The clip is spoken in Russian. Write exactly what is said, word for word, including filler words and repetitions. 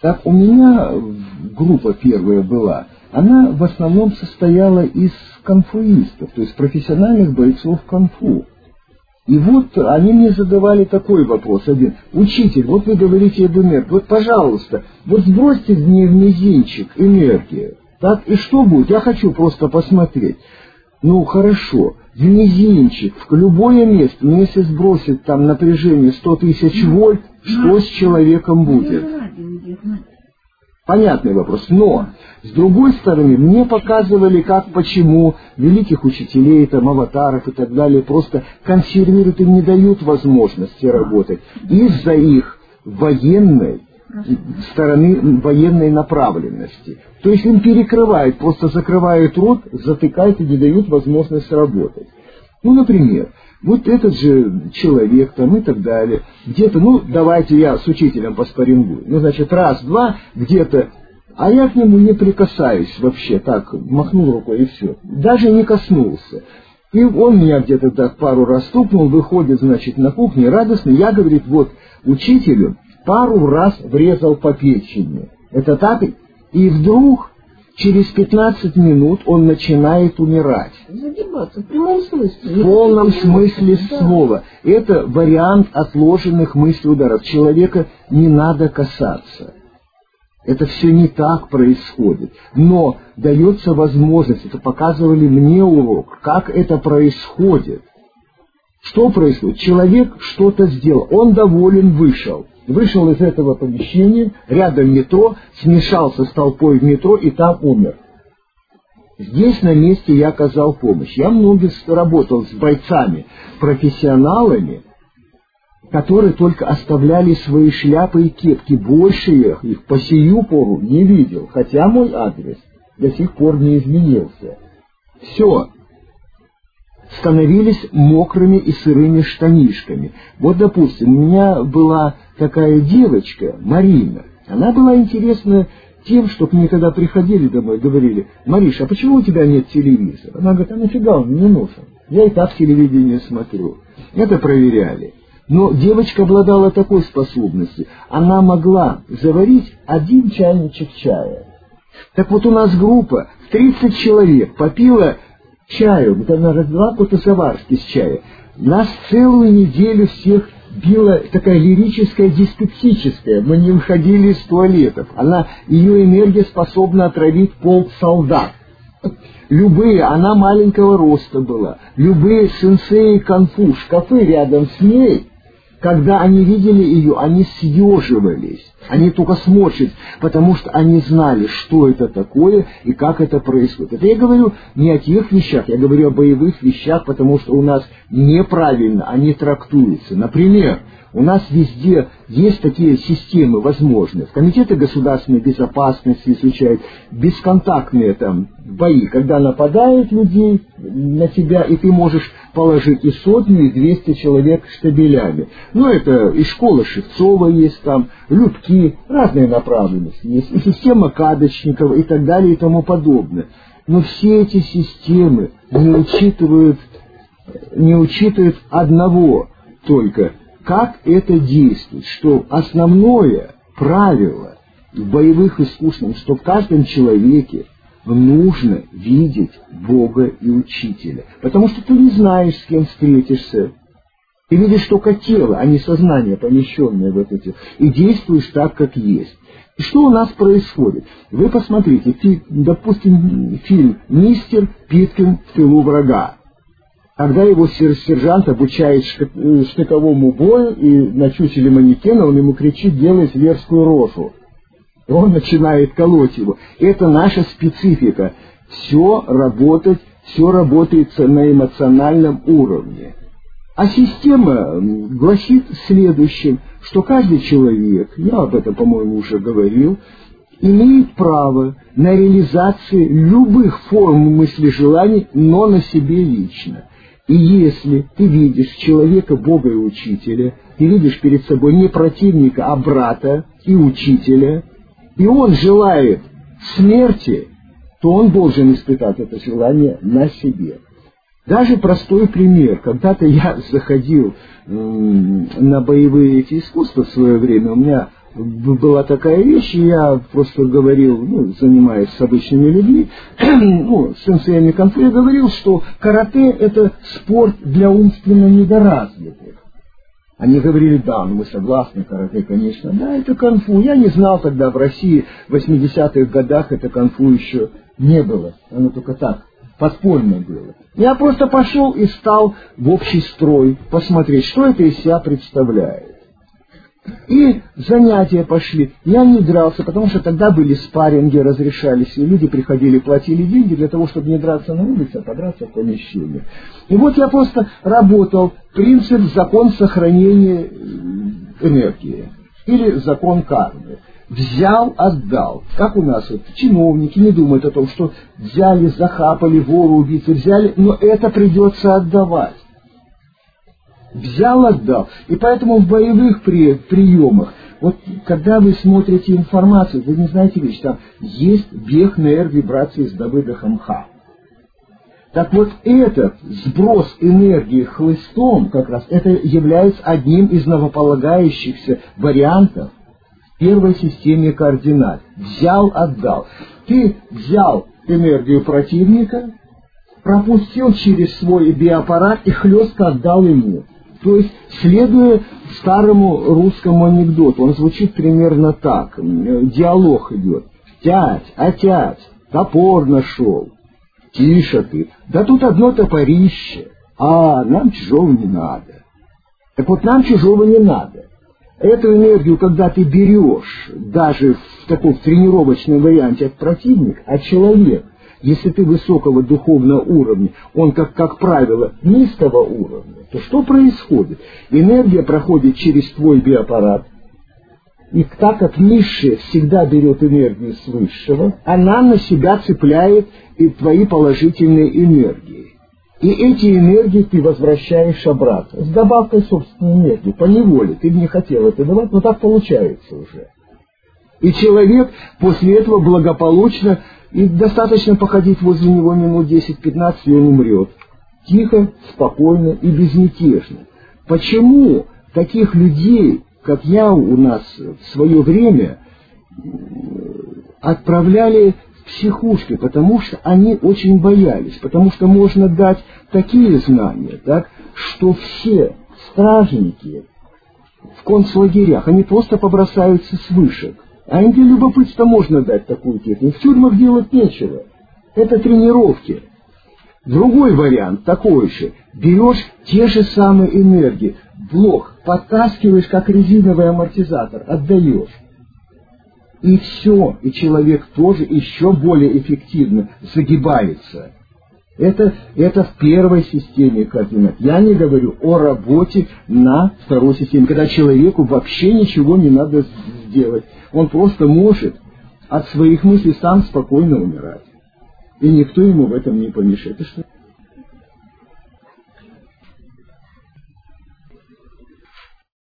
Так у меня группа первая была, она в основном состояла из конфуистов, то есть профессиональных бойцов конфу. И вот они мне задавали такой вопрос один. Учитель, вот вы говорите об энергии, вот пожалуйста, вот сбросьте мне в мизинчик энергию. Так, и что будет? Я хочу просто посмотреть. Ну, хорошо, в мизинчик, в любое место, но если сбросить там напряжение сто тысяч вольт, что с человеком будет? Понятный вопрос. Но, с другой стороны, мне показывали, как, почему великих учителей, там, аватаров и так далее просто консервируют и не дают возможности работать из-за их военной стороны, военной направленности. То есть им перекрывают, просто закрывают рот, затыкают и не дают возможность работать. Ну, например, вот этот же человек там и так далее, где-то, ну, давайте я с учителем поспорингую. Ну, значит, раз, два, где-то, а я к нему не прикасаюсь вообще, так, махнул рукой и все. Даже не коснулся. И он меня где-то так пару раз стукнул, выходит, значит, на кухне радостный, я, говорит, вот, учителю пару раз врезал по печени. Это так? И вдруг через пятнадцать минут он начинает умирать. Загибаться, в прямом смысле. В полном смысле слова. Это вариант отложенных мыслей ударов. Человека не надо касаться. Это все не так происходит. Но дается возможность, это показывали мне урок, как это происходит. Что происходит? Человек что-то сделал, он доволен, вышел. Вышел из этого помещения, рядом метро, смешался с толпой в метро и там умер. Здесь на месте я оказал помощь. Я много работал с бойцами, профессионалами, которые только оставляли свои шляпы и кепки. Больше я их по сию пору не видел, хотя мой адрес до сих пор не изменился. Все. Становились мокрыми и сырыми штанишками. Вот, допустим, у меня была такая девочка, Марина. Она была интересна тем, что к ней, когда приходили домой, говорили: Мариш, а почему у тебя нет телевизора? Она говорит: а нафига он мне нужен? Я и так телевидение смотрю. Это проверяли. Но девочка обладала такой способностью. Она могла заварить один чайничек чая. Так вот, у нас группа в тридцать человек попила чаю, вот она раз-два по-тусоварски с чая. Нас целую неделю всех била такая лирическая, диспептическая. Мы не выходили из туалетов. Она, ее энергия способна отравить полк солдат. Любые, она маленького роста была. Любые сенсеи конфу, шкафы рядом с ней, когда они видели ее, они съеживались. Они только сморщились, потому что они знали, что это такое и как это происходит. Это я говорю не о тех вещах, я говорю о боевых вещах, потому что у нас неправильно они трактуются. Например, у нас везде есть такие системы возможные. Комитеты государственной безопасности изучают бесконтактные там бои, когда нападают людей на тебя, и ты можешь положить и сотню, и двести человек штабелями. Ну, это и школа Шевцова есть там, Людки, разные направленности есть, и система Кадочникова и так далее и тому подобное. Но все эти системы не учитывают, не учитывают одного только, как это действует, что основное правило в боевых искусствах, что в каждом человеке нужно видеть Бога и Учителя, потому что ты не знаешь, с кем встретишься. Ты видишь только тело, а не сознание, помещенное в это тело, и действуешь так, как есть. И что у нас происходит? Вы посмотрите, фи, допустим, фильм «Мистер Питкин в тылу врага». Когда его сержант обучает штыковому бою, и на чучеле манекена он ему кричит: делай зверскую рожу. И он начинает колоть его. Это наша специфика. Все работать, все работает на эмоциональном уровне. А система гласит следующее, что каждый человек, я об этом, по-моему, уже говорил, имеет право на реализацию любых форм мысли, желаний, но на себе лично. И если ты видишь человека, Бога и Учителя, ты видишь перед собой не противника, а брата и Учителя, и он желает смерти, то он должен испытать это желание на себе. Даже простой пример. Когда-то я заходил м- на боевые эти искусства в свое время, у меня была такая вещь, и я просто говорил, ну, занимаясь с обычными людьми, ну, с сенсеями конфу, я говорил, что карате — это спорт для умственно недоразвитых. Они говорили: да, ну мы согласны, карате, конечно. Да, это конфу. Я не знал тогда в России, в восьмидесятых годах это конфу еще не было. Оно только так, подпольно было. Я просто пошел и стал в общий строй посмотреть, что это из себя представляет. И занятия пошли. Я не дрался, потому что тогда были спарринги, разрешались, и люди приходили, платили деньги для того, чтобы не драться на улице, а подраться в помещении. И вот я просто работал. Принцип, закон сохранения энергии. Или закон кармы. Взял, отдал. Как у нас вот чиновники не думают о том, что взяли, захапали, вору, убийцу взяли, но это придется отдавать. Взял, отдал. И поэтому в боевых при, приемах, вот когда вы смотрите информацию, вы не знаете вещь, там есть бег на эр-вибрации с Давыдом Ха. Так вот этот сброс энергии хлыстом, как раз, это является одним из новополагающихся вариантов в первой системе координат. Взял, отдал. Ты взял энергию противника, пропустил через свой биоаппарат и хлестко отдал ему. То есть, следуя старому русскому анекдоту, он звучит примерно так. Диалог идет. Тять, отять, топор нашел. Тише ты. Да тут одно топорище. А, нам чужого не надо. Так вот, нам чужого не надо. Эту энергию, когда ты берешь, даже в таком тренировочном варианте от противника, а человек, если ты высокого духовного уровня, он, как, как правило, низкого уровня, то что происходит? Энергия проходит через твой биоаппарат, и так как низшая всегда берет энергию с высшего, она на себя цепляет и твои положительные энергии. И эти энергии ты возвращаешь обратно, с добавкой собственной энергии, по неволе. Ты бы не хотел это давать, но так получается уже. И человек после этого благополучно, и достаточно походить возле него минут десять-пятнадцать, и он умрет. Тихо, спокойно и безмятежно. Почему таких людей, как я, у нас в свое время отправляли в психушки? Потому что они очень боялись, потому что можно дать такие знания, так, что все стражники в концлагерях, они просто побросаются с вышек. А им для любопытства можно дать такую технику. В тюрьмах делать нечего. Это тренировки. Другой вариант такой же. Берешь те же самые энергии, блок, подтаскиваешь, как резиновый амортизатор, отдаешь. И все. И человек тоже еще более эффективно загибается. Это, это в первой системе координат. Я не говорю о работе на второй системе, когда человеку вообще ничего не надо сделать. Он просто может от своих мыслей сам спокойно умирать. И никто ему в этом не помешает. Это что?